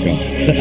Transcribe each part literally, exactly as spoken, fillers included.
go.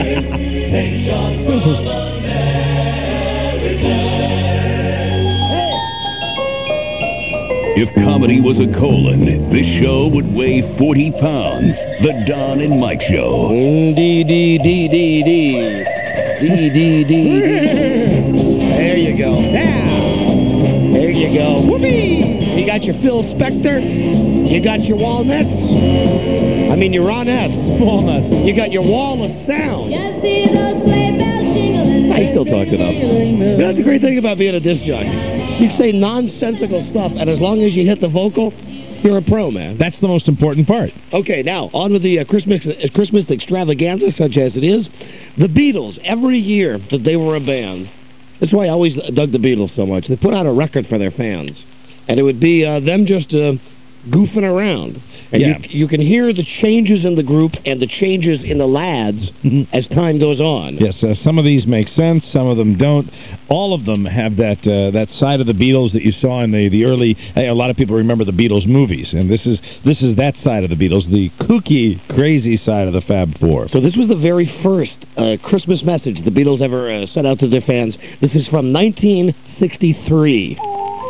If comedy was a colon, this show would weigh forty pounds. The Don and Mike Show. D, D, D, D, D. D, D, D, D. There you go. Now. There you go. Whoopee! You got your Phil Spector. You got your walnuts. I mean, your ronettes. Walnuts. You got your wall of sound. Just see those sleigh bells jingling. I still talk it up. That's the great thing about being a disc jockey. You say nonsensical stuff, and as long as you hit the vocal, you're a pro, man. That's the most important part. Okay, now, on with the uh, Christmas, uh, Christmas extravaganza, such as it is. The Beatles, every year that they were a band, that's why I always dug the Beatles so much. They put out a record for their fans, and it would be uh, them just uh, goofing around. And yeah. you, you can hear the changes in the group and the changes in the lads as time goes on. Yes, uh, some of these make sense, some of them don't. All of them have that uh, that side of the Beatles that you saw in the the early. Hey, a lot of people remember the Beatles movies, and this is this is that side of the Beatles, the kooky, crazy side of the Fab Four. So this was the very first uh, Christmas message the Beatles ever uh, sent out to their fans. This is from nineteen sixty-three.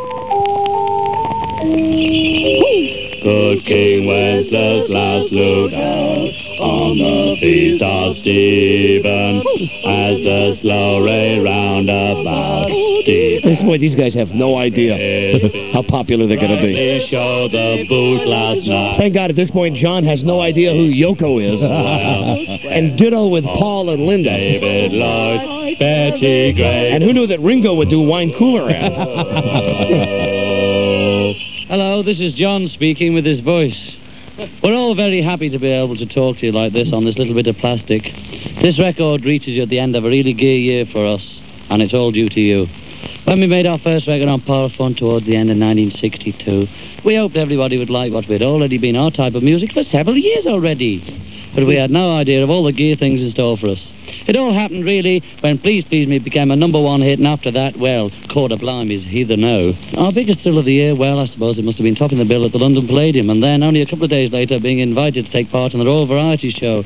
Good King Wenceslas looked out on the feast of Stephen as the slow ray round about Stephen. That's why these guys have no idea how popular they're going to be. They showed the booth last night. Thank God at this point John has no idea who Yoko is. And ditto with Paul and Linda. David Lloyd, Betty Gray. And who knew that Ringo would do wine cooler ads? Hello, this is John speaking with his voice. We're all very happy to be able to talk to you like this on this little bit of plastic. This record reaches you at the end of a really gay year for us, and it's all due to you. When we made our first record on Power Fun towards the end of nineteen sixty-two, we hoped everybody would like what we'd already been our type of music for several years already. But we had no idea of all the gay things in store for us. It all happened, really, when Please Please Me became a number one hit, and after that, well, Corda Blimey's Heather No. Our biggest thrill of the year, well, I suppose it must have been topping the bill at the London Palladium, and then, only a couple of days later, being invited to take part in the Royal Variety Show.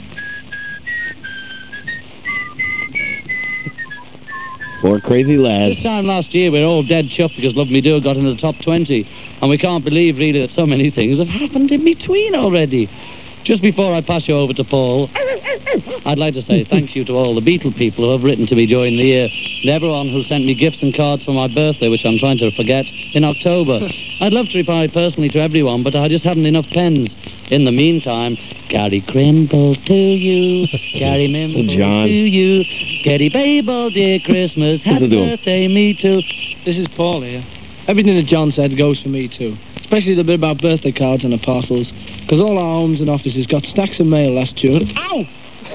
Four crazy lads. This time last year, we were all dead chuffed because Love Me Do got into the top twenty, and we can't believe, really, that so many things have happened in between already. Just before I pass you over to Paul, I'd like to say thank you to all the Beatle people who have written to me during the year, and everyone who sent me gifts and cards for my birthday, which I'm trying to forget, in October. I'd love to reply personally to everyone, but I just haven't enough pens. In the meantime, Gary Crimble to you, Gary Mimble John. to you, Gary Babel, dear Christmas, happy birthday, me too. This is Paul here. Everything that John said goes for me too, especially the bit about birthday cards and the parcels, because all our homes and offices got stacks of mail last June. Ow!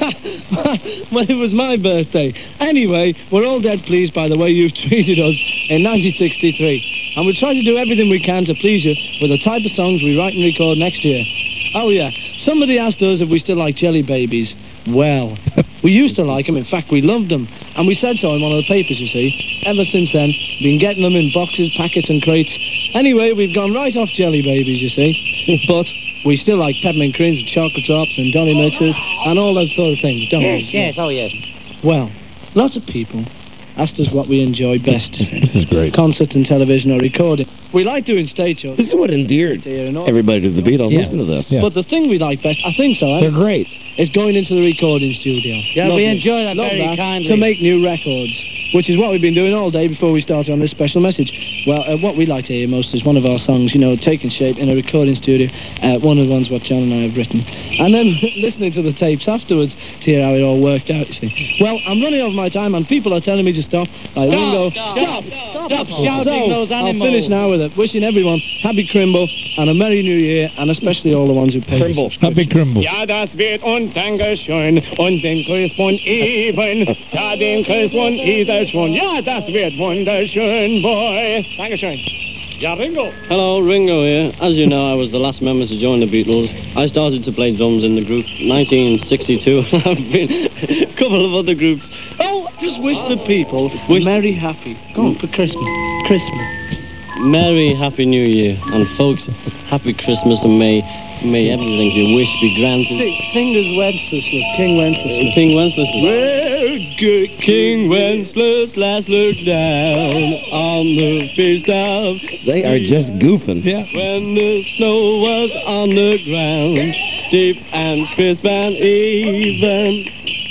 Well, it was my birthday. Anyway, we're all dead pleased by the way you've treated us in nineteen sixty-three. And we'll try to do everything we can to please you with the type of songs we write and record next year. Oh, yeah. Somebody asked us if we still like Jelly Babies. Well, we used to like them. In fact, we loved them. And we said so in one of the papers, you see. Ever since then, been getting them in boxes, packets and crates. Anyway, we've gone right off Jelly Babies, you see. But we still like peppermint creams and chocolate drops and Dolly mixes and all that sort of things, don't Yes, we? yes, oh yes. Well, lots of people asked us what we enjoy best. This is great. Concerts and television or recording. We like doing stage shows. This is what endeared everybody to the Beatles. Yeah. Listen to this. But the thing we like best, I think so, eh? They're great. Is going into the recording studio. Yeah, Love we it. enjoy that Love very that, kindly. to make new records, which is what we've been doing all day before we started on this special message. Well, uh, what we like to hear most is one of our songs, you know, taking shape in a recording studio, uh, one of the ones what John and I have written. And then listening to the tapes afterwards to hear how it all worked out, you see. Well, I'm running over my time and people are telling me to stop. Like Stop, Ringo, stop, stop, stop, stop, stop shouting so, those animals. I'll finish now with it. Wishing everyone happy Crimble and a Merry New Year, and especially all the ones who paid Crimble. Happy Crimble. Ja, das wird und Dankeschön und den Grüß von eben. Ja, den Grüß von Edelschön. Ja, das wird wunderschön, boy. Dankeschön. Ja, Ringo. Hello, Ringo here. As you know, I was the last member to join the Beatles. I started to play drums in the group nineteen sixty-two. I've been a couple of other groups. Oh, just wish the people Wish- Merry Happy. Go on, for Christmas. Christmas. Merry Happy New Year. And folks, Happy Christmas and may May everything you wish be granted. Sing, singers Wenceslas, King Wenceslas. King Wenceslas. Well, good King Wenceslas, last look down on the feast of... They are just goofing. Yeah. When the snow was on the ground, deep and crisp and even.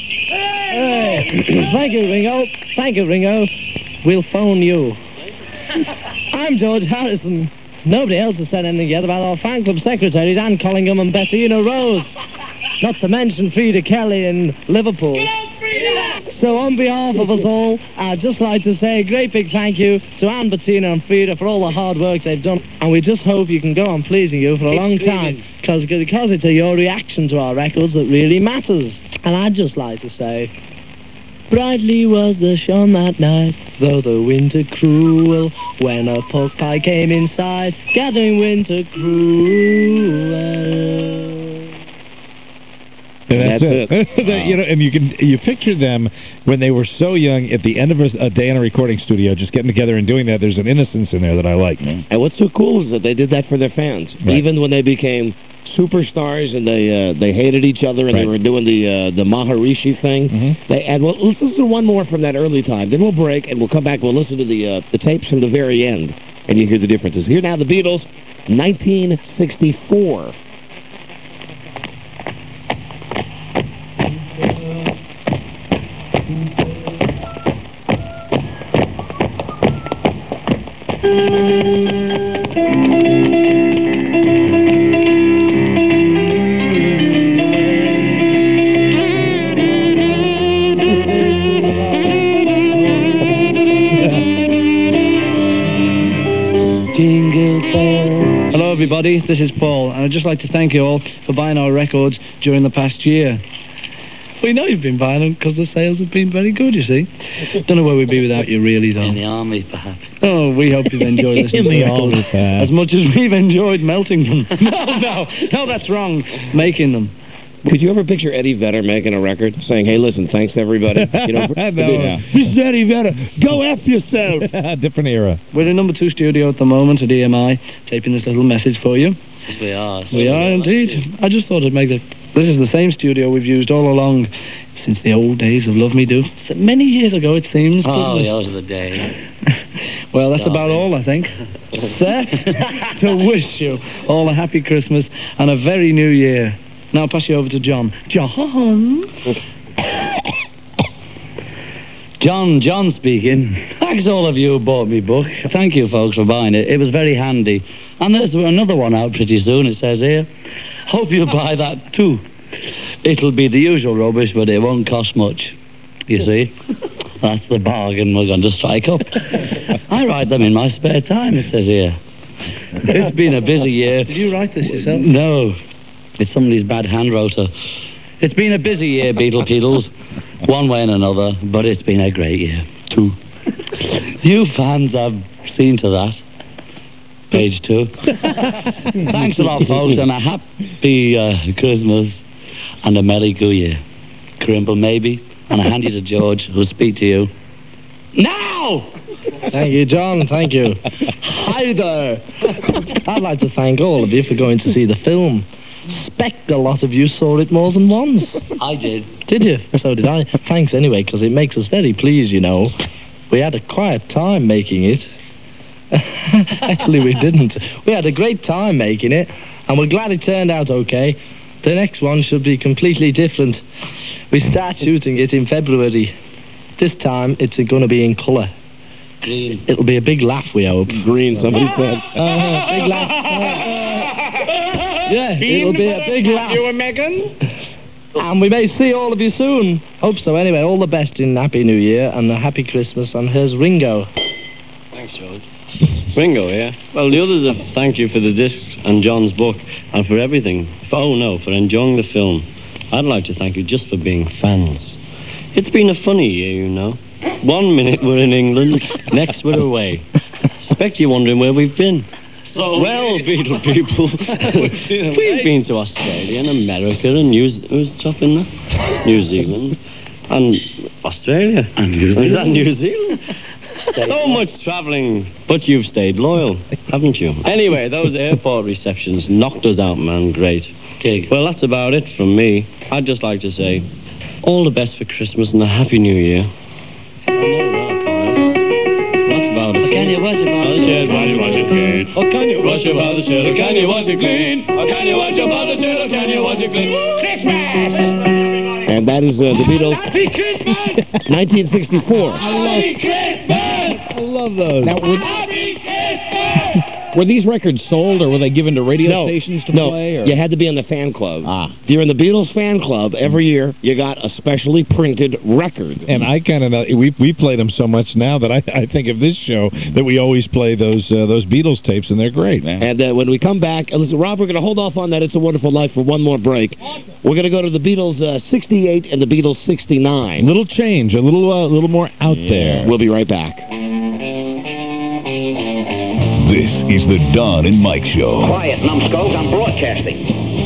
Hey, thank you, Ringo. Thank you, Ringo. We'll phone you. I'm George Harrison. Nobody else has said anything yet about our fan club secretaries, Anne Collingham and Bettina Rose. Not to mention Frida Kelly in Liverpool. So on behalf of us all, I'd just like to say a great big thank you to Anne, Bettina and Frida for all the hard work they've done. And we just hope you can go on pleasing you for a Keep long screaming. time. Cause, because it's your reaction to our records that really matters. And I'd just like to say... Brightly was the sun that night, though the winter cruel, when a pork pie came inside, gathering winter cruel. And that's, That's it. That, you know, and you can you picture them when they were so young at the end of a, a day in a recording studio, just getting together and doing that. There's an innocence in there that I like. And what's so cool is that they did that for their fans. Right. Even when they became superstars and they uh, they hated each other and Right. they were doing the uh, the Maharishi thing. Mhm. They and well, let's listen to one more from that early time. Then we'll break and we'll come back. We'll listen to the uh, the tapes from the very end, and you hear the differences. Here now, the Beatles, nineteen sixty-four. Jingle bell. Hello, everybody. This is Paul, and I'd just like to thank you all for buying our records during the past year. We know you've been buying them because the sales have been very good, you see. Don't know where we'd be without you, really, though. In the army, perhaps. Oh, we hope you've enjoyed listening to the the records army, perhaps. as much as we've enjoyed melting them. No, no, no, that's wrong. Making them. Could you ever picture Eddie Vedder making a record saying, "Hey, listen, thanks everybody"? You know, for, No. this is Eddie Vedder. Go F yourself. Different era. We're in number two studio at the moment at E M I, taping this little message for you. Yes, we are. We are indeed. I just thought I'd make the... This is the same studio we've used all along since the old days of Love Me Do. So many years ago, it seems. Oh, doesn't it? those are the days. Well, that's Stop about it. all, I think. Set to wish you all a happy Christmas and a very new year. Now I'll pass you over to John. John? John, John speaking. Thanks all of you who bought me book. Thank you, folks, for buying it. It was very handy. And there's another one out pretty soon, it says here. Hope you buy that too. It'll be the usual rubbish, but it won't cost much. You see? That's the bargain we're going to strike up. I write them in my spare time, it says here. It's been a busy year. Did you write this yourself? No, it's somebody's bad hand rotor. It's been a busy year, Beetle Peedles, one way and another, but it's been a great year, too. You fans have seen to that. Page two. Thanks a lot, folks, and a happy uh, Christmas and a Merry Go Year. Crimble, maybe, and I hand you to George, who'll speak to you. Now! Thank you, John. Thank you. Hi there. I'd like to thank all of you for going to see the film. Expect a lot of you saw it more than once. I did. Did you? So did I. Thanks anyway, because it makes us very pleased, you know. We had a quiet time making it. Actually, we didn't. We had a great time making it, and we're glad it turned out okay. The next one should be completely different. We start shooting it in February. This time, it's going to be in colour. Green. It'll be a big laugh, we hope. Green, somebody said. Uh, big laugh. Yeah, it'll be a big laugh. You and Megan? And we may see all of you soon. Hope so. Anyway, all the best in Happy New Year and a Happy Christmas. And here's Ringo. Thanks, George. Ringo, yeah? Well, the others have thanked you for the discs and John's book and for everything. For, oh, no, for enjoying the film. I'd like to thank you just for being fans. It's been a funny year, you know. One minute we're in England, next we're away. Expect you're wondering where we've been. So well, Beetle people, we've been to Australia and America and New Zealand. Who's chopping that? New Zealand. And Australia. And New Is that Zealand. New Zealand? So much travelling, but you've stayed loyal, haven't you? Anyway, those airport receptions knocked us out, man. Great. Tig. Well, that's about it from me. I'd just like to say all the best for Christmas and a Happy New Year. That's about it. Can you wash your father's Can you wash it clean? Oh, can you Wash your father's shirt, can you wash it clean? Oh, can you wash your father's shirt, can you wash it clean? Christmas! And that is uh, the Beatles, Happy Christmas! nineteen sixty-four. Happy Christmas! I love those. Now, were, Happy Christmas! were these records sold, or were they given to radio No, stations to no, play? Or? you had to be in the fan club. Ah. If you're in the Beatles fan club, every year you got a specially printed record. And I kind of know we we played them so much now that I, I think of this show that we always play those uh, those Beatles tapes, and they're great, man. And uh, when we come back, uh, listen, Rob, we're going to hold off on that It's a Wonderful Life for one more break. Awesome. We're going to go to the Beatles uh, sixty-eight and the Beatles sixty-nine. Little change, a little uh, little more out there. We'll be right back. This is the Don and Mike Show. Quiet, numbskulls, I'm broadcasting.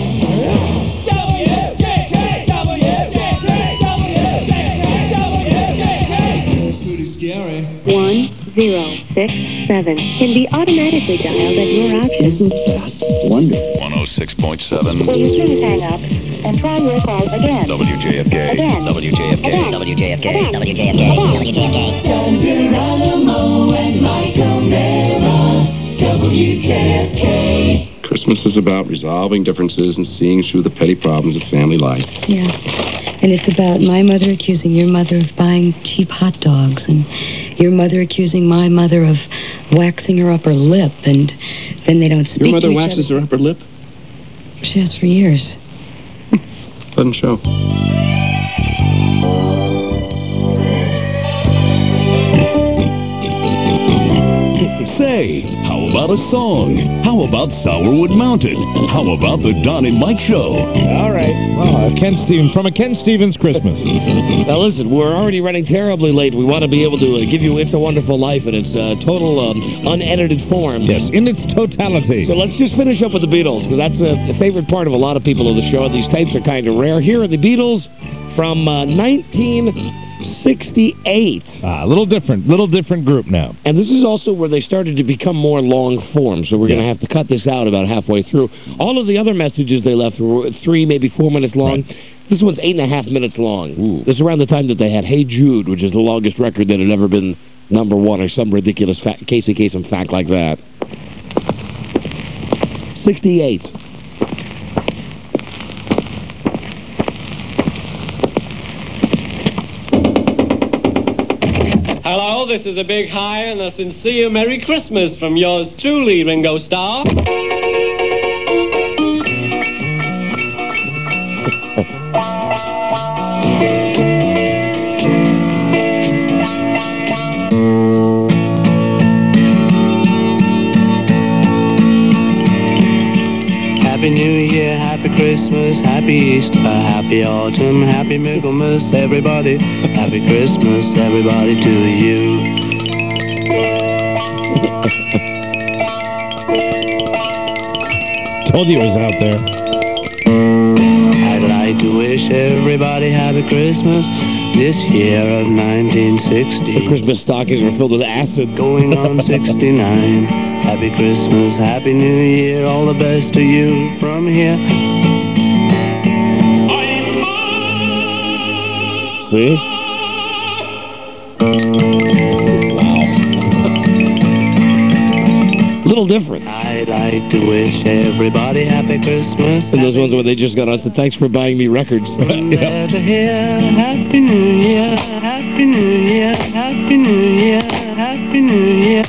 Pretty scary. One zero six seven can be automatically dialed at your option. Isn't that wonderful? one oh six point seven Will you please hang up and try your call again? W J F K. Again. W J F K. Again. W J F K. Again. W J F K. W J F K. Don Geronimo and Mike O'Mara, W J F K. Christmas is about resolving differences and seeing through the petty problems of family life. Yeah. And it's about my mother accusing your mother of buying cheap hot dogs, and your mother accusing my mother of waxing her upper lip, and then they don't speak Your mother to each waxes other. her upper lip? She has for years. Doesn't show. Say, how about a song? How about Sourwood Mountain? How about the Don and Mike Show? All right. Oh, a Ken Stevens from a Ken Stevens Christmas. Now listen, we're already running terribly late. We want to be able to uh, give you It's a Wonderful Life in its uh, total um, unedited form. Yes, in its totality. So let's just finish up with the Beatles, because that's a, a favorite part of a lot of people of the show. These tapes are kind of rare. Here are the Beatles from uh, nineteen sixty-eight. Ah, a little different, little different group now. And this is also where they started to become more long form, so we're Yeah. going to have to cut this out about halfway through. All of the other messages they left were three, maybe four minutes long. Right. This one's eight and a half minutes long. Ooh. This is around the time that they had Hey Jude, which is the longest record that had ever been number one, or some ridiculous fa- Casey Kasem fact like that. sixty-eight. Hello, this is a big hi and a sincere Merry Christmas from yours truly, Ringo Starr. Happy New Year, Happy Christmas, Happy Easter, Happy Autumn, Happy Michaelmas, everybody. Happy Christmas, everybody, to you. Told you it was out there. I'd like to wish everybody Happy Christmas this year of nineteen sixty. The Christmas stockings were filled with acid. Going on sixty-nine. Happy Christmas, Happy New Year, all the best to you from here. See? Little different. I'd like to wish everybody Happy Christmas. And those ones where they just got on, so thanks for buying me records. From there to here, Happy New Year, Happy New Year, Happy New Year, Happy New Year.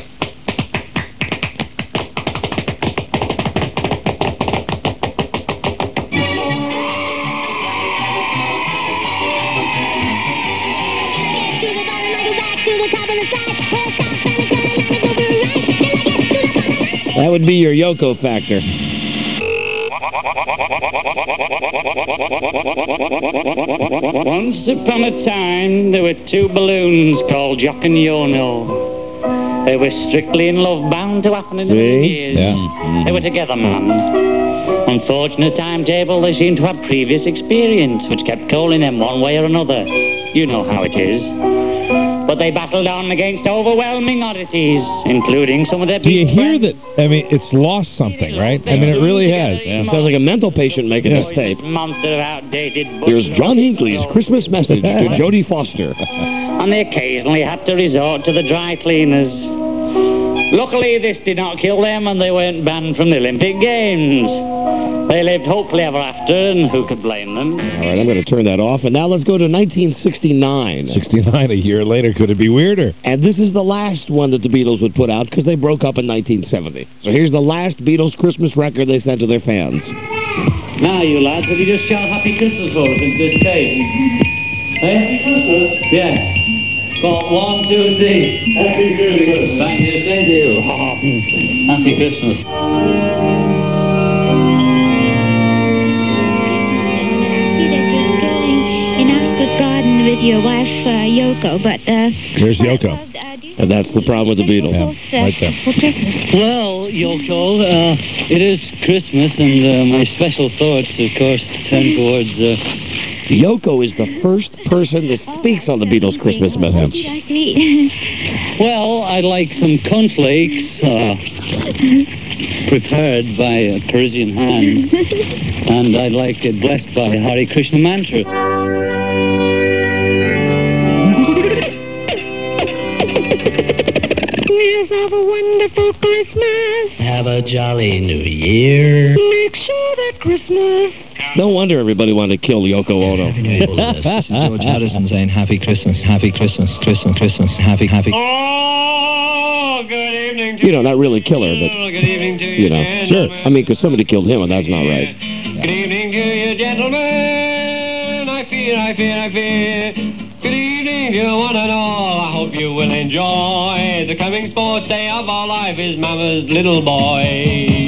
That would be your Yoko factor. Once upon a time, there were two balloons called Jock and Yono. They were strictly in love, bound to happen in the See? years. Yeah. They were together, man. Unfortunate timetable, they seemed to have previous experience, which kept calling them one way or another. You know how it is. but they battled on against overwhelming oddities, including some of their Do you beast hear friends. that? I mean, it's lost something, right? I mean, it really has. Sounds like a mental patient making Yeah. this tape. Monster of outdated Here's John Hinckley's Christmas message to Jodie Foster. And they occasionally had to resort to the dry cleaners. Luckily, this did not kill them, and they weren't banned from the Olympic Games. They lived hopefully ever after, and who could blame them? All right, I'm going to turn that off. And now let's go to nineteen sixty-nine. sixty-nine, a year later. Could it be weirder? And this is the last one that the Beatles would put out because they broke up in nineteen seventy. So here's the last Beatles Christmas record they sent to their fans. Now, you lads, have you just shout Happy Christmas for us into this tape? Hey, Happy Christmas? Yeah. Got one, two, three. Happy Christmas. Thank you, same to you. Happy Christmas. In Ascot Garden with your wife, uh, Yoko, but... Uh, Here's Yoko. And that's the problem with the Beatles. uh, Right there. For Christmas. Well, Yoko, uh, it is Christmas, and uh, my special thoughts, of course, turn towards... Uh, Yoko is the first person that speaks on the Beatles Christmas message. well, I'd like some cornflakes uh, prepared by uh, Parisian hands, and I'd like it blessed by Hare Krishna mantra. Yes, have a wonderful Christmas. Have a jolly New Year. Make sure that Christmas... No wonder everybody wanted to kill Yoko Ono. This is George Harrison saying Happy Christmas, Happy Christmas, Christmas, Christmas, Happy, Happy. Oh, good evening to You know, not really kill her, but, Good evening to you know. gentlemen. I mean, because somebody killed him, and that's not right. Good evening to you, gentlemen. I fear, I fear, I fear. Good evening to one and all. I hope you will enjoy the coming sports day of our life is Mama's little boy.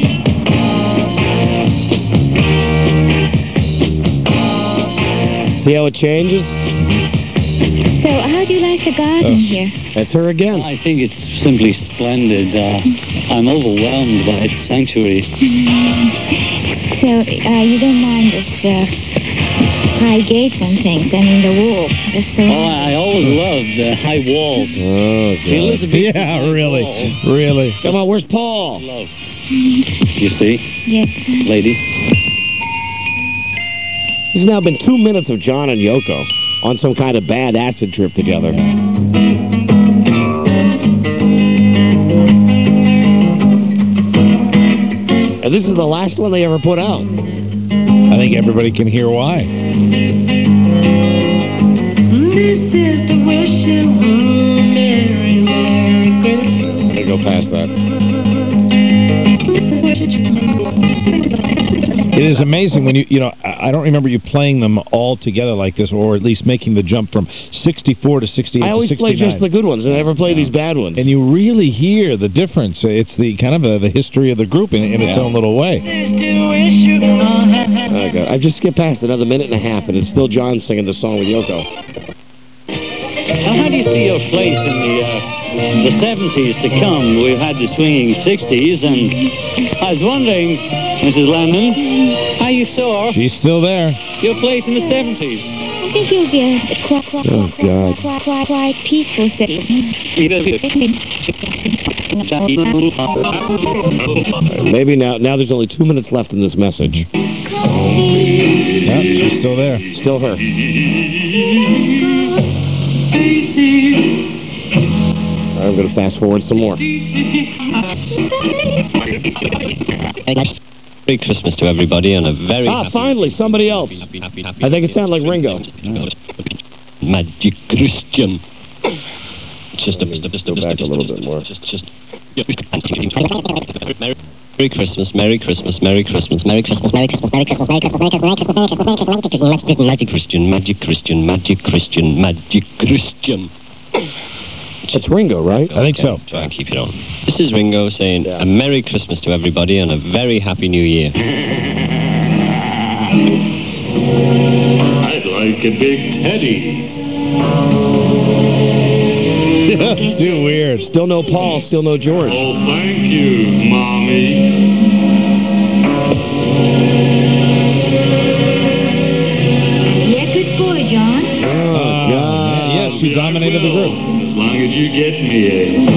See how it changes? So, how do you like the garden here? That's her again. I think it's simply splendid. Uh, I'm overwhelmed by its sanctuary. So, uh, you don't mind this uh, high gates and things, and the wall. The Oh, surround- I always loved uh, high walls. Oh, The Elizabethan Yeah, high really. wall. Really. Come on, where's Paul? Love. You see, Yes. lady? This has now been two minutes of John and Yoko on some kind of bad acid trip together. And this is the last one they ever put out. I think everybody can hear why. This is the wishing room, Merry, Merry Christmas. I'm gonna go past that. This is what you just... It is amazing when you, you know, I I don't remember you playing them all together like this, or at least making the jump from sixty-four to sixty-eight I always to play sixty-nine. just the good ones, and I never play these bad ones. And you really hear the difference. It's the kind of a, the history of the group in, in its Yeah. own little way. Oh, God. I've just skipped past another minute and a half, and it's still John singing the song with Yoko. Now, how do you see your place in the uh, the seventies to come? We've had the swinging sixties, and I was wondering, Missus Lennon, how you saw She's still there. your place in the seventies. I think you'll be a quite, quite, Oh, God. quite, quite, quite peaceful city. Maybe now, now there's only two minutes left in this message. Yeah, she's still there. Still her. I'm going to fast forward some more. Merry Christmas to everybody and a very Ah, finally, somebody else. happy, happy, happy. I think it sounded like Ringo. Magic Christian. Just a, just a, just a, Go back a little bit more. Just, just. Merry Christmas, Merry Christmas, Merry Christmas, Merry Christmas, Merry Christmas, Merry Christmas, Merry Christmas, Merry Christmas, Merry Christmas, Merry Christmas, Merry Christmas, Magic Christian, Magic Christian, Magic Christian, Magic Christian. It's Ringo, right? I think so. Try and keep it on. This is Ringo saying Yeah. a Merry Christmas to everybody and a very Happy New Year. I'd like a big teddy. Too weird. Still no Paul, still no George. Oh, thank you, Mommy. Yeah, good boy, John. Oh, God. Yeah, she dominated the group. long as you get me a,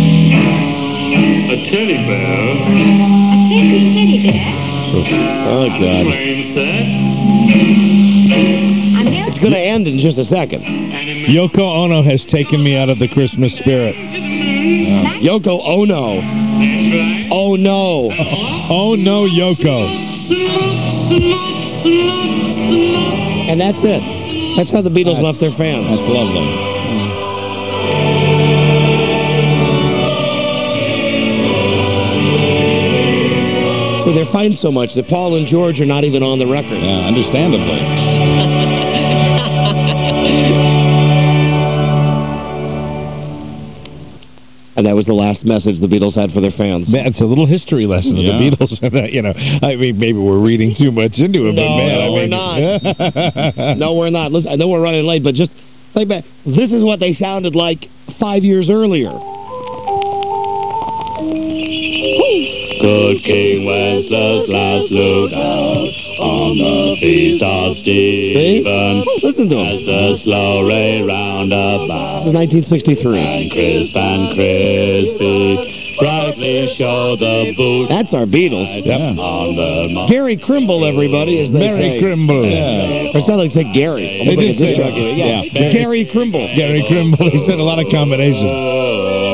a teddy bear. A twinkling teddy bear. Oh, God. Train set. It's going to end in just a second. Yoko Ono has taken me out of the Christmas spirit. Uh, Yoko Ono. Oh, no. Oh, no, Yoko. And that's it. That's how the Beatles That's- left their fans. That's lovely. So they're fighting so much that Paul and George are not even on the record. Yeah, understandably. And that was the last message the Beatles had for their fans. Man, it's a little history lesson Yeah. of the Beatles. You know, I mean, maybe we're reading too much into it, No, but man, no, I we're mean, not. No, we're not. Listen, I know we're running late, but just think back. This is what they sounded like five years earlier. Good King Wenceslas flew out on the feast of Stephen. Listen to him. As the slow ray round about. This is nineteen sixty-three. And crisp and crispy, brightly show the boot. That's our Beatles. Yep. On the mo- Gary Crimble, everybody, as they Mary say. Crimble. Yeah. Or it sounded like say Gary. Almost They like did a disc say jockey. that. Yeah. Yeah. Gary Crimble. Gary Crimble. He said a lot of combinations.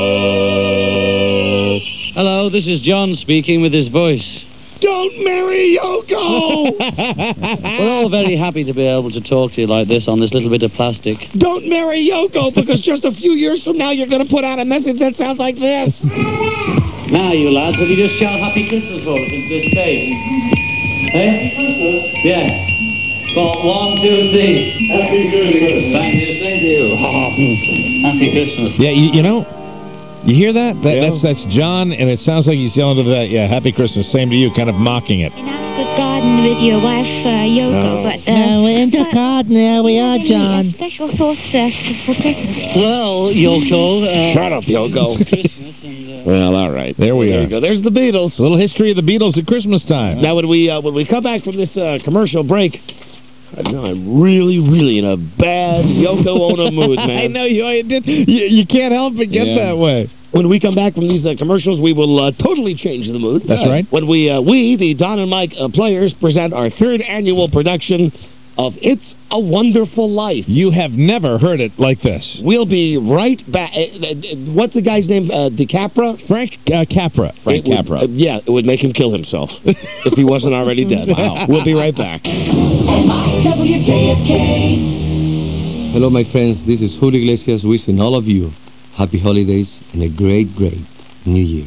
Hello, this is John speaking with his voice. Don't marry Yoko! We're all very happy to be able to talk to you like this on this little bit of plastic. Don't marry Yoko, because just a few years from now you're going to put out a message that sounds like this. Now, you lads, will you just shout Happy Christmas for us at this stage? Eh? Yeah. Got one, two, three. Happy Christmas. Thank you, thank you. Oh, Happy Christmas. Yeah, you, you know, you hear that? that Yeah. That's that's John, and it sounds like he's yelling to that. Yeah, Happy Christmas. Same to you, kind of mocking it. In Ascot Garden with your wife, uh, Yoko, No. but... Uh, No, we're in the but- garden there. We are, Any, uh, John. special thoughts uh, for Christmas? Well, Yoko... Uh, Shut up, Yoko. Christmas and... Uh, Well, all right. There we There are. you go. There's the Beatles. A little history of the Beatles at Christmas time. Now, when we uh, when we come back from this uh, commercial break, I know I'm really, really in a bad Yoko Ono mood, man. I know you, you did. You, you can't help but get Yeah. that way. When we come back from these uh, commercials, we will uh, totally change the mood. That's right. When we, uh, we, the Don and Mike uh, players, present our third annual production of It's a Wonderful Life. You have never heard it like this. We'll be right back. Uh, uh, what's the guy's name? Uh, DiCapra? Frank uh, Capra. Frank It would- Capra. uh, yeah, it would make him kill himself if he wasn't already dead. Wow. We'll be right back. W J F K. Hello, my friends. This is Julio Iglesias wishing all of you happy holidays and a great, great New Year.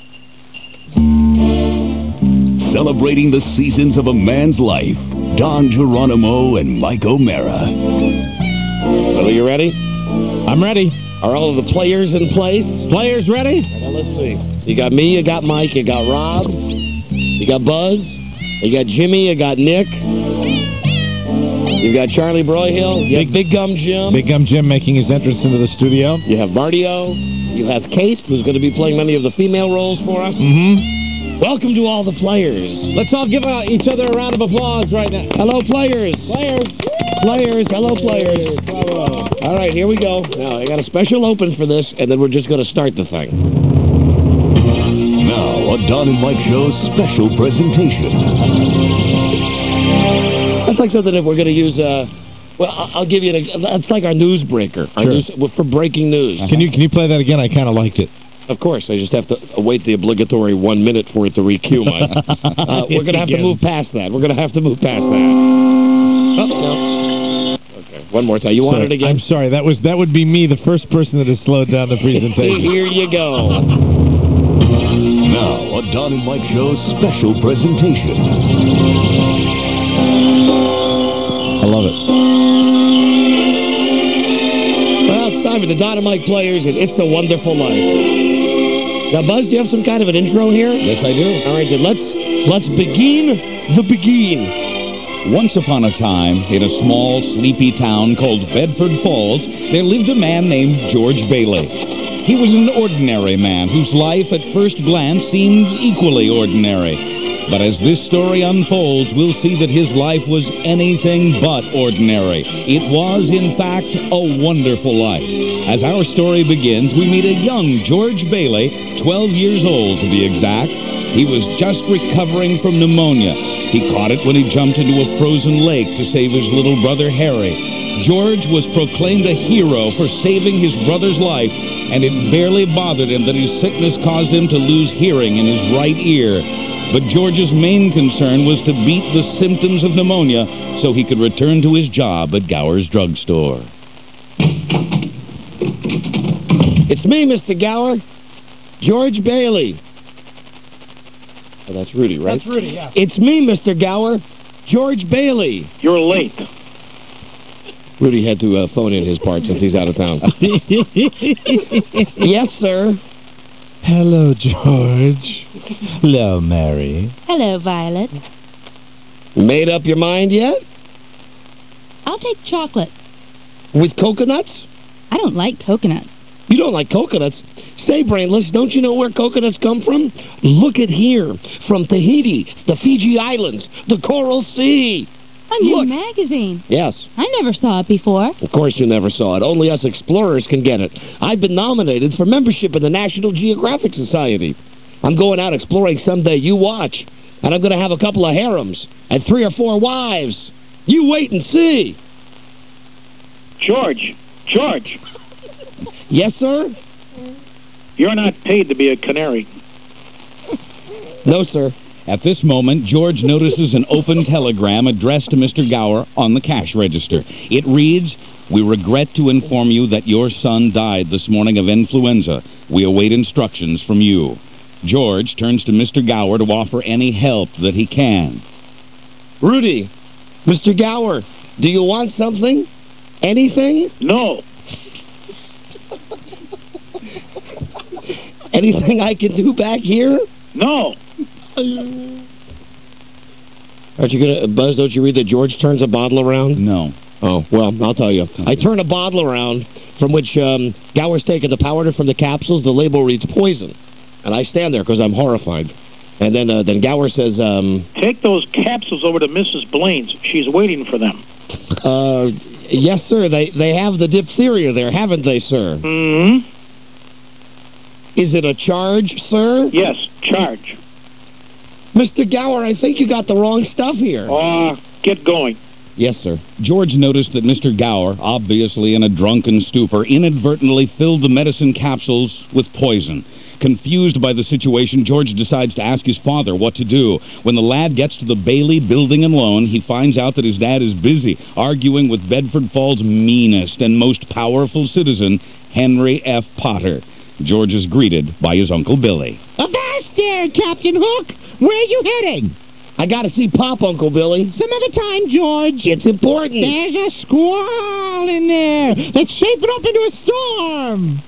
Celebrating the seasons of a man's life, Don Geronimo and Mike O'Mara. Well, are you ready? I'm ready. Are all of the players in place? Players ready? Now, let's see. You got me, you got Mike, you got Rob, you got Buzz, you got Jimmy, you got Nick, you've got Charlie Broyhill, you have Big Gum Jim, Big Gum Jim making his entrance into the studio. you have Marty-O, you have Kate, who's going to be playing many of the female roles for us. Mm-hmm. Welcome to all the players. Let's all give uh, each other a round of applause right now. Hello, players. Players. Players, hello, players. Bravo. All right, here we go. Now, I got a special open for this, and then we're just going to start the thing. Now, a Don and Mike Show special presentation. That's like something if we're going to use, uh, well, I- I'll give you, an, that's like our newsbreaker. Our Sure. news, for breaking news. Can you can you play that again? I kind of liked it. Of course, I just have to wait the obligatory one minute for it to re-cue, Mike. uh, we're going to have to move past that. We're going to have to move past that. Oh, no. Okay, one more time. You want Sorry, it again? I'm sorry. That was that would be me, the first person that has slowed down the presentation. Here you go. Now, a Don and Mike Show special presentation. I love it. Well, it's time for the Dynamite Players, and It's a Wonderful Life. Now, Buzz, do you have some kind of an intro here? Yes, I do. All right, then let's let's begin the begin. Once upon a time, in a small, sleepy town called Bedford Falls, there lived a man named George Bailey. He was an ordinary man whose life at first glance seemed equally ordinary. But as this story unfolds, we'll see that his life was anything but ordinary. It was, in fact, a wonderful life. As our story begins, we meet a young George Bailey, twelve years old to be exact. He was just recovering from pneumonia. He caught it when he jumped into a frozen lake to save his little brother Harry. George was proclaimed a hero for saving his brother's life, and it barely bothered him that his sickness caused him to lose hearing in his right ear. But George's main concern was to beat the symptoms of pneumonia so he could return to his job at Gower's drugstore. It's me, Mister Gower. George Bailey. Oh, that's Rudy, right? That's Rudy, yeah. It's me, Mister Gower. George Bailey. You're late. Rudy had to uh, phone in his part since he's out of town. Yes, sir. Hello, George. Hello, Mary. Hello, Violet. Made up your mind yet? I'll take chocolate. With coconuts? I don't like coconut. You don't like coconuts? Say, Brainless, don't you know where coconuts come from? Look at here. From Tahiti, the Fiji Islands, the Coral Sea. A new magazine. Yes. I never saw it before. Of course you never saw it. Only us explorers can get it. I've been nominated for membership in the National Geographic Society. I'm going out exploring someday. You watch. And I'm going to have a couple of harems and three or four wives. You wait and see. George. George. Yes, sir? You're not paid to be a canary. No, sir. At this moment, George notices an open telegram addressed to Mister Gower on the cash register. It reads, "We regret to inform you that your son died this morning of influenza. We await instructions from you." George turns to Mister Gower to offer any help that he can. Rudy, Mister Gower, do you want something? Anything? No. Anything I can do back here? No. Aren't you gonna, Buzz, don't you read that George turns a bottle around? No. Oh, well, I'll tell you. I turn a bottle around from which um, Gower's taken the powder from the capsules. The label reads poison. And I stand there because I'm horrified. And then uh, then Gower says, um... Take those capsules over to Missus Blaine's. She's waiting for them. Uh, yes, sir. They, they have the diphtheria there, haven't they, sir? Mm-hmm. Is it a charge, sir? Yes, charge. Mister Gower, I think you got the wrong stuff here. Ah, uh, get going. Yes, sir. George noticed that Mister Gower, obviously in a drunken stupor, inadvertently filled the medicine capsules with poison. Confused by the situation, George decides to ask his father what to do. When the lad gets to the Bailey Building and Loan, he finds out that his dad is busy arguing with Bedford Falls' meanest and most powerful citizen, Henry F. Potter. George is greeted by his Uncle Billy. Avast there, Captain Hook! Where are you heading? I gotta see Pop, Uncle Billy. Some other time, George. It's important. There's a squall in there that's shaping up into a storm.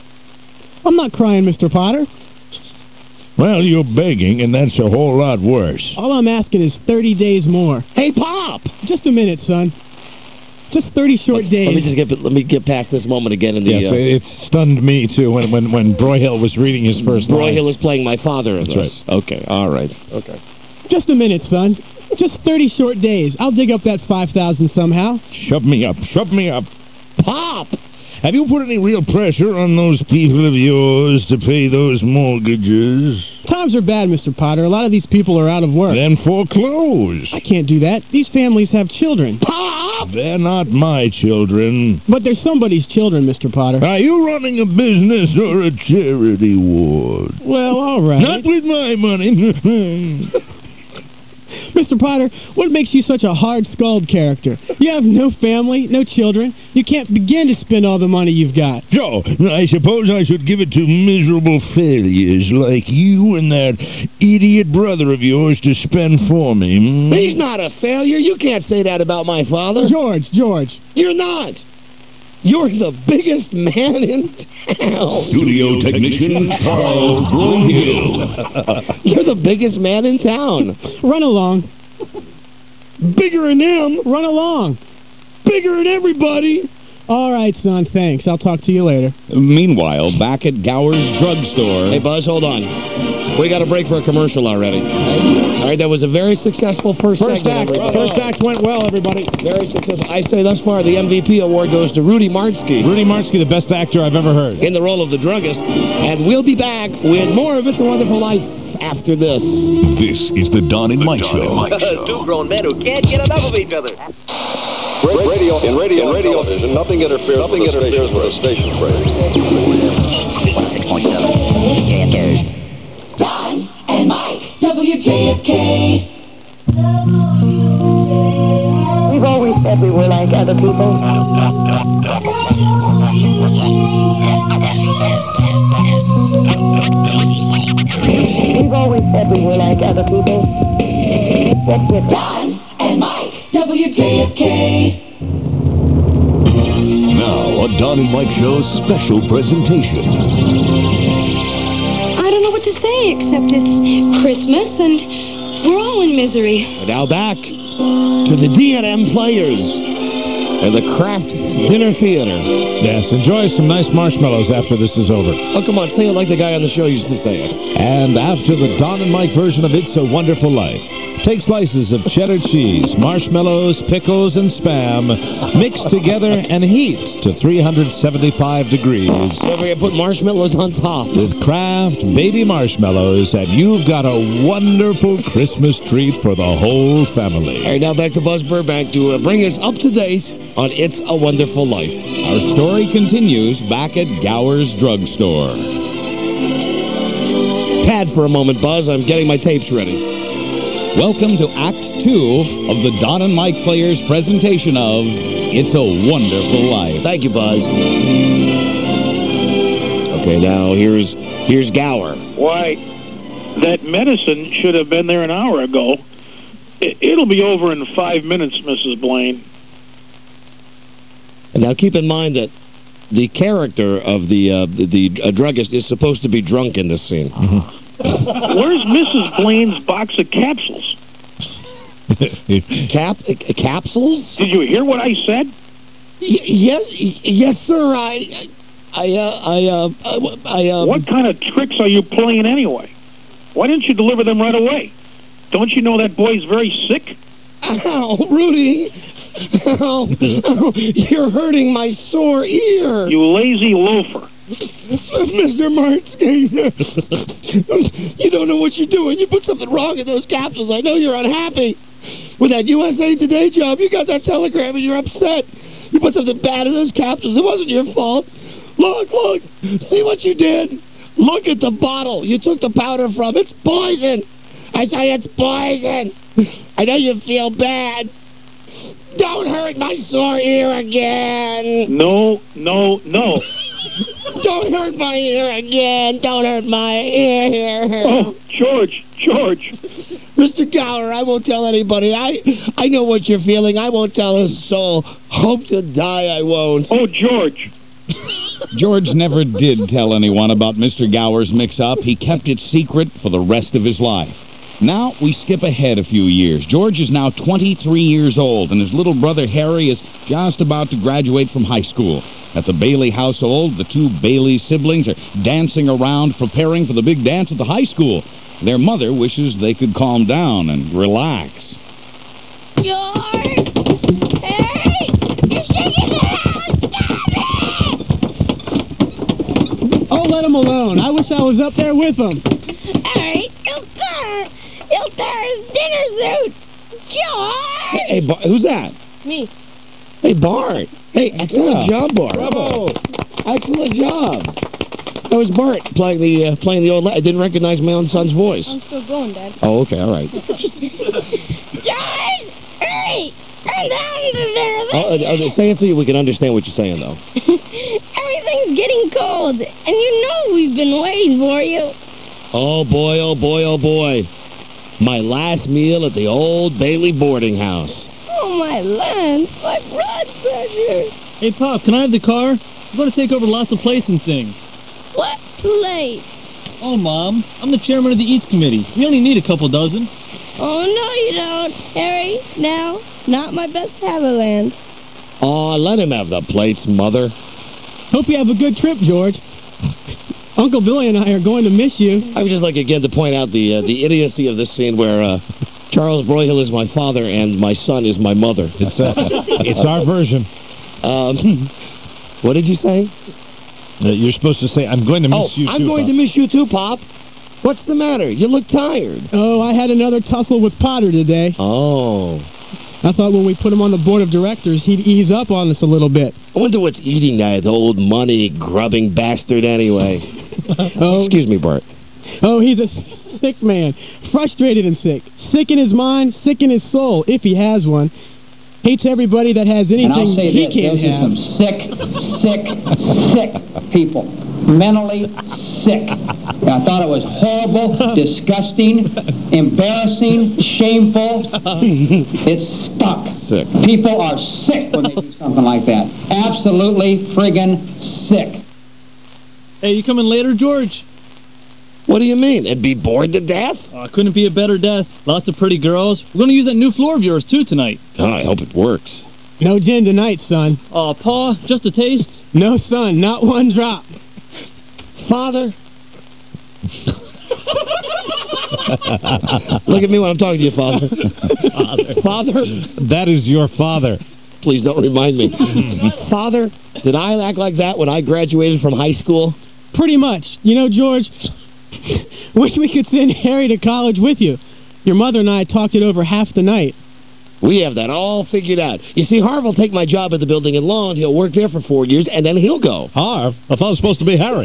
I'm not crying, Mister Potter. Well, you're begging, and that's a whole lot worse. All I'm asking is thirty days more. Hey, Pop! Just a minute, son. Just thirty short Let's, days. Let me just get let me get past this moment again in the. Yes, uh, it stunned me too when when when Broyhill was reading his first. Broyhill is playing my father in That's this. right. Okay, all right, okay. Just a minute, son. Just thirty short days. I'll dig up that five thousand somehow. Shove me up. Shove me up. Pop! Have you put any real pressure on those people of yours to pay those mortgages? Times are bad, Mister Potter. A lot of these people are out of work. Then foreclose. I can't do that. These families have children. Pop! They're not my children. But they're somebody's children, Mister Potter. Are you running a business or a charity ward? Well, all right. Not with my money. Mister Potter, what makes you such a hard-skulled character? You have no family, no children. You can't begin to spend all the money you've got. So, I suppose I should give it to miserable failures like you and that idiot brother of yours to spend for me. Hmm? He's not a failure. You can't say that about my father. George, George. You're not. You're the biggest man in town. Studio technician Charles Broyhill. You're the biggest man in town. Run along. Bigger than him. Run along. Bigger than everybody. All right, son, thanks. I'll talk to you later. Meanwhile, back at Gower's drugstore... Hey, Buzz, hold on. We got to break for a commercial already. All right, that was a very successful first, First segment. act. everybody. First act went well, everybody. Very successful. I say thus far the M V P award goes to Rudy Martzke. Rudy Martzke, the best actor I've ever heard. In the role of the druggist. And we'll be back with more of It's a Wonderful Life after this. This is the Don and Mike Show. Two grown men who can't get enough of each other. Radio, in radio, in radio vision, nothing interferes, nothing with, interferes with the station phrase. six point seven. J F K. Don and Mike, W J F K. We've always said we were like other people. We've always said we were like other people. That's it. Don and Mike, W J F K. Now, a Don and Mike Show special presentation. I don't know what to say except it's Christmas and we're all in misery. And now back to the D and M Players and the Kraft Dinner Theater. Yes, enjoy some nice marshmallows after this is over. Oh, come on, say it like the guy on the show used to say it. And after the Don and Mike version of It's a Wonderful Life, take slices of cheddar cheese, marshmallows, pickles, and Spam, mix together and heat to three hundred seventy-five degrees. Don't forget to put marshmallows on top. With Kraft Baby Marshmallows, and you've got a wonderful Christmas treat for the whole family. All right, now back to Buzz Burbank to uh, bring us up to date on It's a Wonderful Life. Our story continues back at Gower's Drugstore. Pad for a moment, Buzz. I'm getting my tapes ready. Welcome to Act Two of the Don and Mike Players presentation of It's a Wonderful Life. Thank you, Buzz. Okay, now here's here's Gower. Why, that medicine should have been there an hour ago. I- It'll be over in five minutes, Missus Blaine. And now keep in mind that the character of the uh, the, the uh, druggist is supposed to be drunk in this scene. Where's Missus Blaine's box of capsules? Cap uh, capsules? Did you hear what I said? Y yes, y yes, sir. I, I, uh, I, uh, I, uh. What kind of tricks are you playing anyway? Why didn't you deliver them right away? Don't you know that boy's very sick? Ow, Rudy! Ow, ow, you're hurting my sore ear. You lazy loafer. Mister Martzke, you don't know what you're doing. You put something wrong in those capsules. I know you're unhappy. With that U S A Today job, you got that telegram and you're upset. You put something bad in those capsules. It wasn't your fault. Look, look. See what you did? Look at the bottle you took the powder from. It's poison. I say it's poison. I know you feel bad. Don't hurt my sore ear again. No, no, no. Don't hurt my ear again. Don't hurt my ear. Oh, George, George. Mister Gower, I won't tell anybody. I I know what you're feeling. I won't tell a soul. Hope to die I won't. Oh, George. George never did tell anyone about Mister Gower's mix-up. He kept it secret for the rest of his life. Now, we skip ahead a few years. George is now twenty-three years old, and his little brother Harry is just about to graduate from high school. At the Bailey household, the two Bailey siblings are dancing around, preparing for the big dance at the high school. Their mother wishes they could calm down and relax. George! Harry! You're shaking the house! Stop it! Oh, let him alone. I wish I was up there with him. Harry, he'll tear, he'll tear his dinner suit! George! Hey, hey Bar who's that? Me. Hey, Bart. Hey, excellent Yeah. job, Bart. Bravo. Excellent job. That was Bart playing the uh, playing the old. I didn't recognize my own son's voice. I'm still going, Dad. Oh, okay, all right. George! Hurry! Come down to there! Oh, uh, uh, say it so we can understand what you're saying, though. Everything's getting cold, and you know we've been waiting for you. Oh boy, oh boy, oh boy. My last meal at the old Bailey boarding house. Oh, my land! My blood pressure! Hey, Pop, can I have the car? I'm going to take over lots of plates and things. What place? Oh, Mom, I'm the chairman of the Eats Committee. We only need a couple dozen. Oh, no, you don't. Harry, now, not my best Haverland. Oh, let him have the plates, Mother. Hope you have a good trip, George. Uncle Billy and I are going to miss you. I would just like again to point out the uh, the idiocy of this scene where uh, Charles Broyhill is my father and my son is my mother. It's uh, it's our version. Um, what did you say? Uh, you're supposed to say, I'm going to miss oh, you too, I'm going Pop. to miss you too, Pop. What's the matter? You look tired. Oh, I had another tussle with Potter today. Oh. I thought when we put him on the board of directors, he'd ease up on us a little bit. I wonder what's eating that old money-grubbing bastard anyway. oh. Excuse me, Bart. Oh, he's a sick man. Frustrated and sick. Sick in his mind, sick in his soul, if he has one. Hates everybody that has anything and I'll say he this, can't those have. are some sick, sick, sick people. Mentally sick. And I thought it was horrible, disgusting, embarrassing, shameful. It stunk. Sick. People are sick when they do something like that. Absolutely friggin' sick. Hey, you coming later, George? What do you mean? And be bored to death? Oh, couldn't be a better death. Lots of pretty girls. We're going to use that new floor of yours, too, tonight. Oh, I hope it works. No gin tonight, son. Aw, uh, Pa, just a taste? No, son, not one drop. Father? Look at me when I'm talking to you, Father. Father. Father? That is your father. Please don't remind me. Father, did I act like that when I graduated from high school? Pretty much. You know, George, wish we could send Harry to college with you. Your mother and I talked it over half the night. We have that all figured out. You see, Harv will take my job at the building in Lawn. He'll work there for four years, and then he'll go. Harv? I thought it was supposed to be Harry.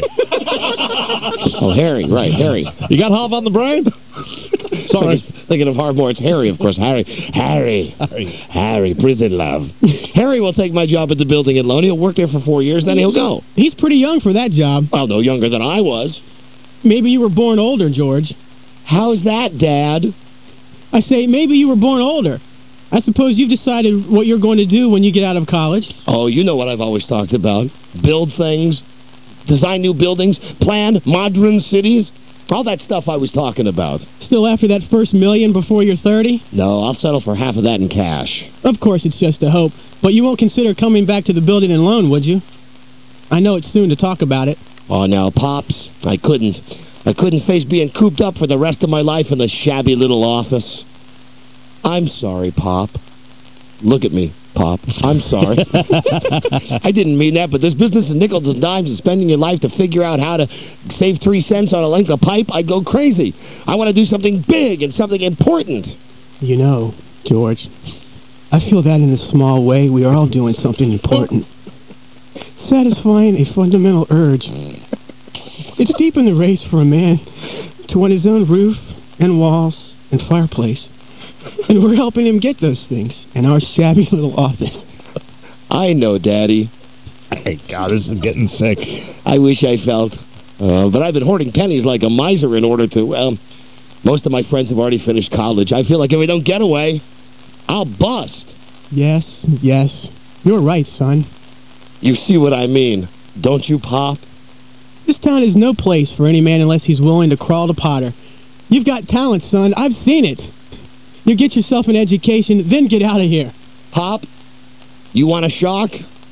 Oh, Harry, right, Harry. You got Harv on the brain? Sorry. Thinking, thinking of Harv more. It's Harry, of course. Harry. Harry. Harry. Harry, prison love. Harry will take my job at the building in Lawn. He'll work there for four years, then he'll go. He's pretty young for that job. Well, no younger than I was. Maybe you were born older, George. How's that, Dad? I say, maybe you were born older. I suppose you've decided what you're going to do when you get out of college. Oh, you know what I've always talked about. Build things, design new buildings, plan modern cities. All that stuff I was talking about. Still after that first million before you're thirty? No, I'll settle for half of that in cash. Of course, it's just a hope. But you won't consider coming back to the building and loan, would you? I know it's soon to talk about it. Oh, now, Pops, I couldn't. I couldn't face being cooped up for the rest of my life in the shabby little office. I'm sorry, Pop. Look at me, Pop. I'm sorry. I didn't mean that, but this business of nickels and dimes and spending your life to figure out how to save three cents on a length of pipe, I go crazy. I want to do something big and something important. You know, George, I feel that in a small way we are all doing something important. Satisfying a fundamental urge. It's deep in the race for a man to want his own roof and walls and fireplace. And we're helping him get those things in our shabby little office. I know, Daddy. Hey, God, this is getting sick. I wish I felt. Uh, but I've been hoarding pennies like a miser in order to, well, most of my friends have already finished college. I feel like if we don't get away, I'll bust. Yes, yes. You're right, son. You see what I mean, don't you, Pop? This town is no place for any man unless he's willing to crawl to Potter. You've got talent, son. I've seen it. You get yourself an education, then get out of here. Pop, you want a shock?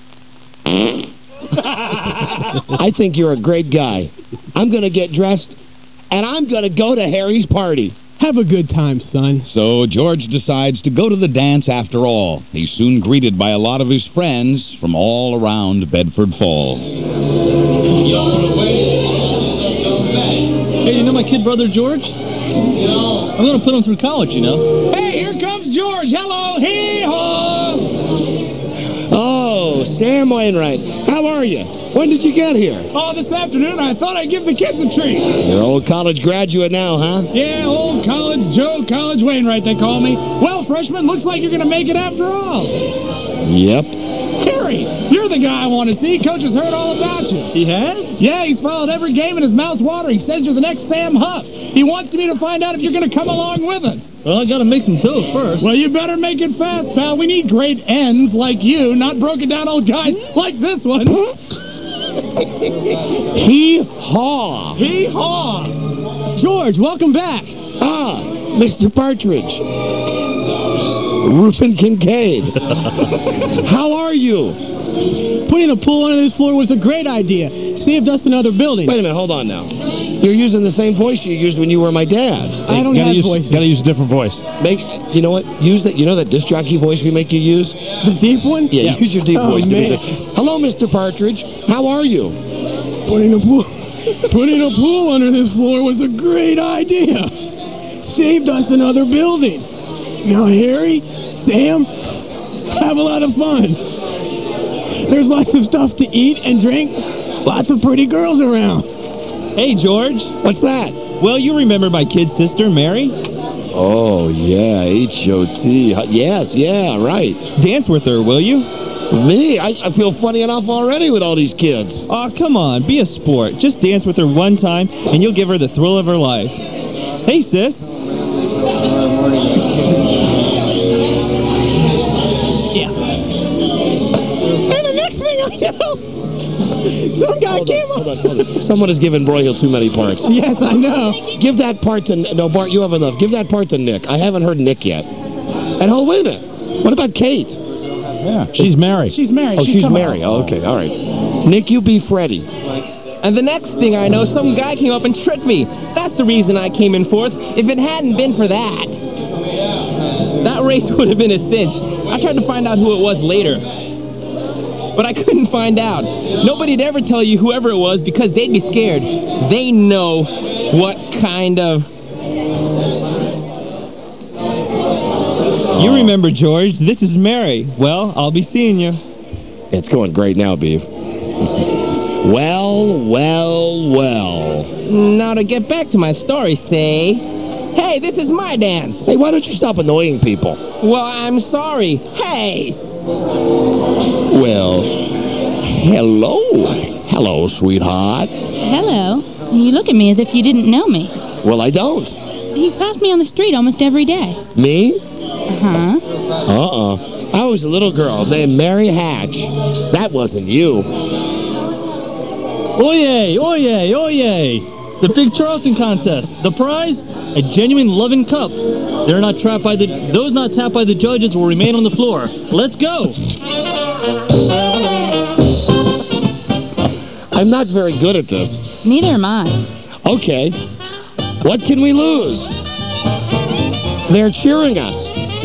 I think you're a great guy. I'm going to get dressed, and I'm going to go to Harry's party. Have a good time, son. So George decides to go to the dance after all. He's soon greeted by a lot of his friends from all around Bedford Falls. Hey, you know my kid brother, George? I'm going to put him through college, you know. Hey, here comes George. Hello. Hee-haw. Oh, Sam Wainwright. How are you? When did you get here? Oh, this afternoon. I thought I'd give the kids a treat. You're an old college graduate now, huh? Yeah, old college Joe, College Wainwright, they call me. Well, freshman, looks like you're going to make it after all. Yep. Harry, you're the guy I want to see. Coach has heard all about you. He has? Yeah, he's followed every game and his mouth's watering. Says you're the next Sam Huff. He wants me to find out if you're going to come along with us. Well, I got to make some dough first. Well, you better make it fast, pal. We need great ends like you, not broken down old guys like this one. Hee-haw. Hee-haw. George, welcome back. Ah, Mister Partridge. Reuben Kincaid. How are you? Putting a pool under this floor was a great idea. Saved us another building. Wait a minute, hold on now. You're using the same voice you used when you were my dad. I don't gotta have use, voices. Gotta use a different voice. Make, you know what? Use that. You know that disc jockey voice we make you use? The deep one? Yeah, Yeah. use your deep Oh, voice. To be man. the, Hello, Mister Partridge. How are you? Putting a pool, putting a pool under this floor was a great idea. Saved us another building. Now, Harry, Sam, have a lot of fun. There's lots of stuff to eat and drink. Lots of pretty girls around. Hey, George. What's that? Well, you remember my kid sister, Mary? Oh, yeah, H O T. Yes, yeah, right. Dance with her, will you? Me? I, I feel funny enough already with all these kids. Aw, come on, be a sport. Just dance with her one time, and you'll give her the thrill of her life. Hey, sis. Yeah. And the next thing I know, some guy Hold came on, up. hold on, hold on. Someone has given Broyhill too many parts. Yes, I know. Give that part to... No, Bart, you have enough. Give that part to Nick. I haven't heard Nick yet. And hold, wait a minute. What about Kate? Yeah, she's married. She's married. Oh, she's come Mary. Oh, okay, all right. Nick, you be Freddie. And the next thing I know, some guy came up and tricked me. That's the reason I came in fourth. If it hadn't been for that, that race would have been a cinch. I tried to find out who it was later, but I couldn't find out. Nobody'd ever tell you whoever it was because they'd be scared. They know what kind of... You remember, George, this is Mary. Well, I'll be seeing you. It's going great now, Beef. Well, well, well. Now to get back to my story, say... Hey, this is my dance. Hey, why don't you stop annoying people? Well, I'm sorry. Hey! Well, hello. Hello, sweetheart. Hello. You look at me as if you didn't know me. Well, I don't. You pass me on the street almost every day. Me? Uh-huh. Uh-uh. I was a little girl named Mary Hatch. That wasn't you. Oyez, oyez, oyez. The Big Charleston contest. The prize? A genuine loving cup. They're not trapped by the... Those not tapped by the judges will remain on the floor. Let's go. I'm not very good at this. Neither am I. Okay. What can we lose? They're cheering us.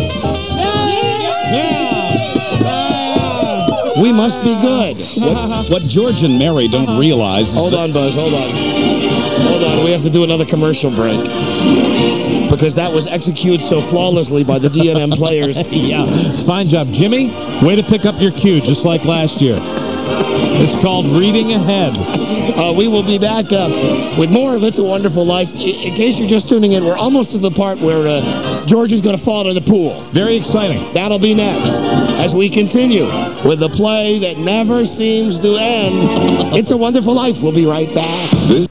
We must be good. What, what George and Mary don't realize is Hold that- on, Buzz, hold on. Hold on, we have to do another commercial break. Because that was executed so flawlessly by the D N M players. Yeah, fine job. Jimmy, way to pick up your cue, just like last year. It's called reading ahead. Uh, we will be back uh, with more of It's a Wonderful Life. I- in case you're just tuning in, we're almost to the part where uh, George is going to fall in the pool. Very exciting. That'll be next as we continue with the play that never seems to end. It's a Wonderful Life. We'll be right back.